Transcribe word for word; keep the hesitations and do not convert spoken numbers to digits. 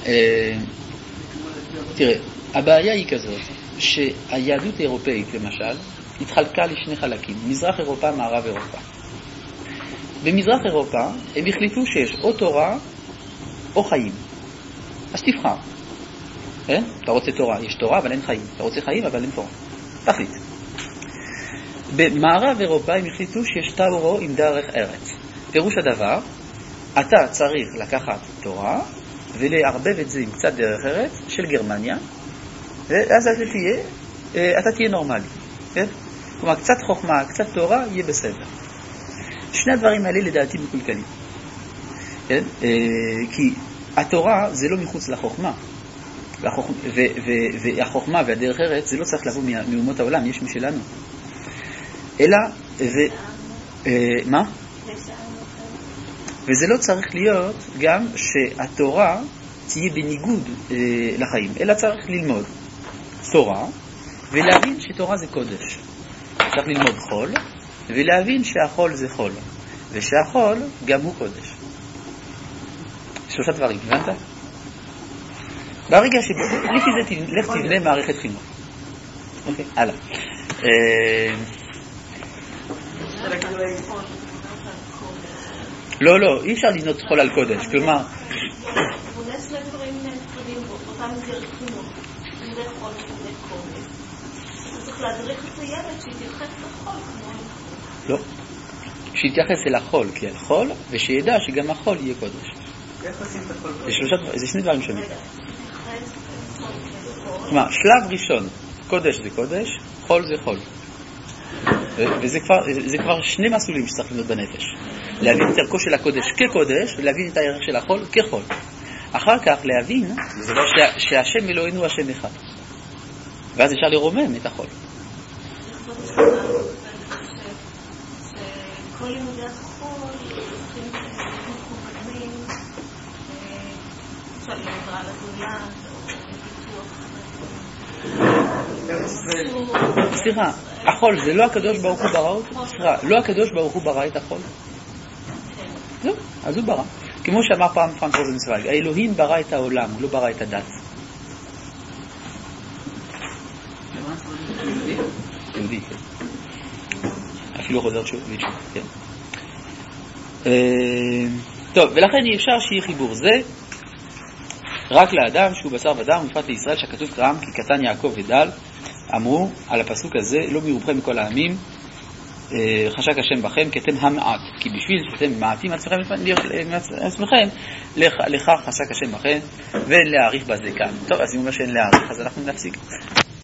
תראה, הבעיה היא כזאת, שהיהדות האירופאית למשל, התחלקה לשני חלקים, מזרח אירופה, מערב אירופה. במזרח אירופה הם החליטו שיש או תורה או חיים. אז תבחר. כן? אתה רוצה תורה, יש תורה אבל אין חיים. אתה רוצה חיים אבל אין תורה. תחליט. במערב אירופה הם החליטו שיש תאורו עם דרך ארץ. פירוש הדבר, אתה צריך לקחת תורה ולערבב את זה עם קצת דרך ארץ של גרמניה, ואז אתה תהיה, אתה תהיה נורמלי. כן? כלומר, קצת חוכמה, קצת תורה, יהיה בסדר. שני הדברים האלה לדעתי מקולקלים. כן? כי התורה זה לא מחוץ לחוכמה. והחוכמה והדרך ארץ זה לא צריך לבוא מאומות העולם, יש משלנו. אלא, מה? וזה לא צריך להיות גם שהתורה תהיה בניגוד לחיים, אלא צריך ללמוד תורה ולהבין שתורה זה קודש. צריך ללמוד חול ולהבין שהחול זה חול, ושהחול גם הוא קודש. שלושה דברים, הבנת? ברגע שלפי זה לך תבנה מערכת חינוך. אוקיי, הלאה. לא, לא, אי אפשר לבנות חול על קודש. כלומר, להדריך את הילד שיתייחס לחול כמו... לא, שיתייחס אל החול כאל חול, ושידע שגם החול יהיה קודש. זה שני דברים שונים. כלומר, שלב ראשון, קודש זה קודש, חול זה חול. וזה כבר, זה כבר שני מסלולים שצריך ללמוד בנפש. להבין את ערכו של הקודש כקודש, ולהבין את הערך של החול כחול. אחר כך להבין שהשם אלוהינו הוא השם אחד. ואז אפשר לרומם את החול. כל לימודי החול צריכים מקומנים אפשר לעזרה לזולת או סליחה, החול זה לא הקדוש ברוך הוא ברא אותו? סליחה, לא הקדוש ברוך הוא ברא את החול? לא, אז הוא ברא. כמו שאמר פעם פרנק רוזנצוויג, האלוהים ברא את העולם, הוא לא ברא את הדת. יהודי, כן. אפילו חוזר שוב, כן. טוב, ולכן אי אפשר שיהיה חיבור זה רק לאדם שהוא בשר ודם, בפרט לישראל שכתוב קרם כי קטן יעקב ודל, אמרו על הפסוק הזה, לא מרובכם מכל העמים, חשק השם בכם כי אתם המעט, כי בשביל שאתם מעטים עצמכם, לכך חשק השם בכם, ואין להעריך בזה כאן. טוב, אז אם אומר שאין להעריך, אז אנחנו נפסיק.